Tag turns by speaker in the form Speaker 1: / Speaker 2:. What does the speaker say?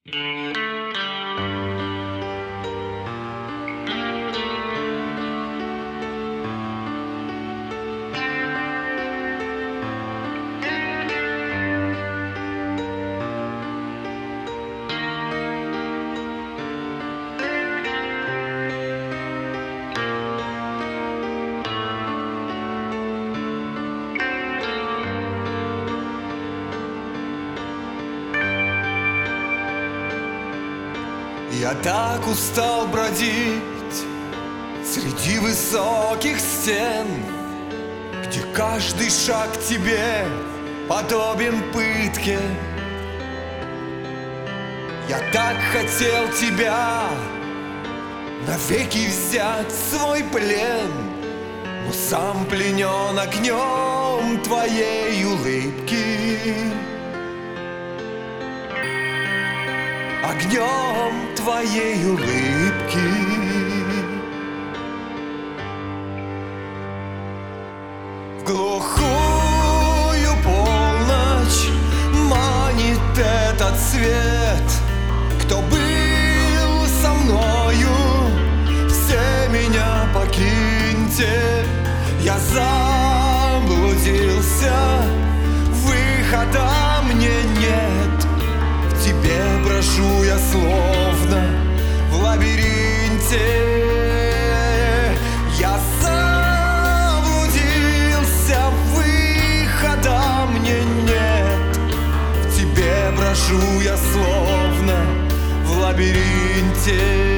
Speaker 1: Я так устал бродить среди высоких стен, где каждый шаг тебе подобен пытке. Я так хотел тебя навеки взять в свой плен, но сам пленен огнем твоей улыбки, огнем твоей улыбки. В глухую полночь манит этот свет. Кто был со мною, все меня покиньте. Я заблудился, выхода мне нет. В тебе брожу я словно в лабиринте. Я заблудился, выхода мне нет. В тебе брожу я словно в лабиринте.